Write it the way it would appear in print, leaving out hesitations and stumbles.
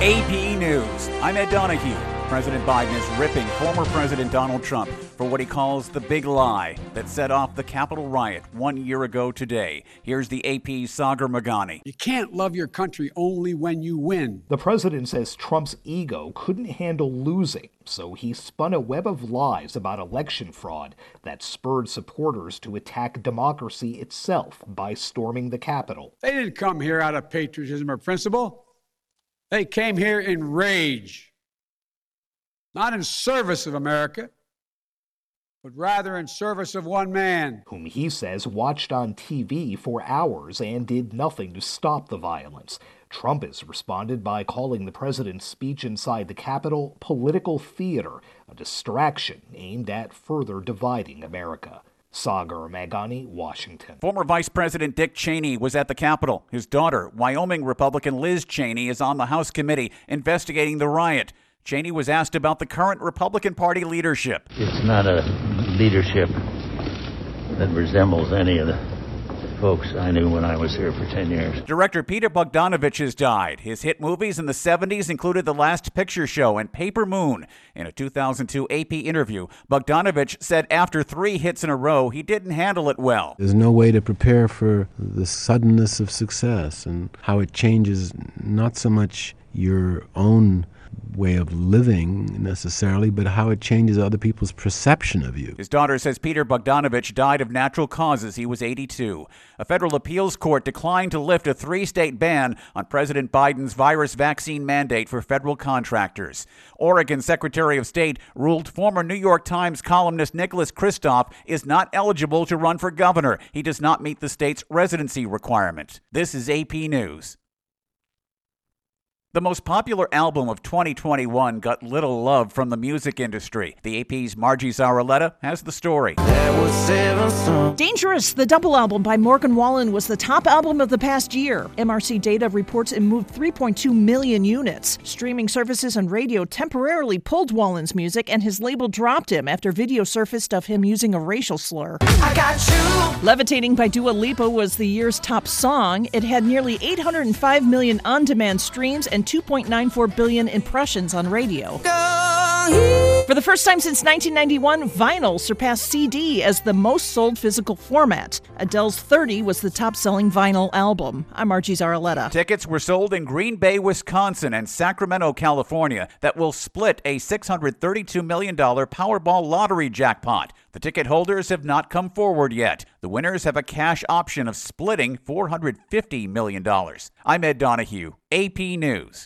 AP News. I'm Ed Donahue. President Biden is ripping former President Donald Trump for what he calls the big lie that set off the Capitol riot 1 year ago today. Here's the AP's Sagar Meghani. You can't love your country only when you win. The president says Trump's ego couldn't handle losing, so he spun a web of lies about election fraud that spurred supporters to attack democracy itself by storming the Capitol. They didn't come here out of patriotism or principle. They came here in rage, not in service of America, but rather in service of one man, whom he says watched on TV for hours and did nothing to stop the violence. Trump has responded by calling the president's speech inside the Capitol political theater, a distraction aimed at further dividing America. Sagar Meghani, Washington. Former Vice President Dick Cheney was at the Capitol. His daughter, Wyoming Republican Liz Cheney, is on the House committee investigating the riot. Cheney was asked about the current Republican Party leadership. It's not a leadership that resembles any of the folks I knew when I was here for 10 years. Director Peter Bogdanovich has died. His hit movies in the 70s included The Last Picture Show and Paper Moon. In a 2002 AP interview, Bogdanovich said after 3 hits in a row, he didn't handle it well. There's no way to prepare for the suddenness of success and how it changes not so much your own way of living necessarily, but how it changes other people's perception of you. His daughter says Peter Bogdanovich died of natural causes. He was 82. A federal appeals court declined to lift a 3-state ban on President Biden's virus vaccine mandate for federal contractors. Oregon Secretary of State ruled former New York Times columnist Nicholas Kristof is not eligible to run for governor. He does not meet the state's residency requirement. This is AP News. The most popular album of 2021 got little love from the music industry. The AP's Margie Zaraletta has the story. Dangerous, the double album by Morgan Wallen, was the top album of the past year. MRC data reports it moved 3.2 million units. Streaming services and radio temporarily pulled Wallen's music, and his label dropped him after video surfaced of him using a racial slur. I got you. Levitating by Dua Lipa was the year's top song. It had nearly 805 million on-demand streams and 2.94 billion impressions on radio. For the first time since 1991, vinyl surpassed CD as the most sold physical format. Adele's 30 was the top-selling vinyl album. I'm Margie Zaraletta. Tickets were sold in Green Bay, Wisconsin and Sacramento, California that will split a $632 million Powerball lottery jackpot. The ticket holders have not come forward yet. The winners have a cash option of splitting $450 million. I'm Ed Donahue, AP News.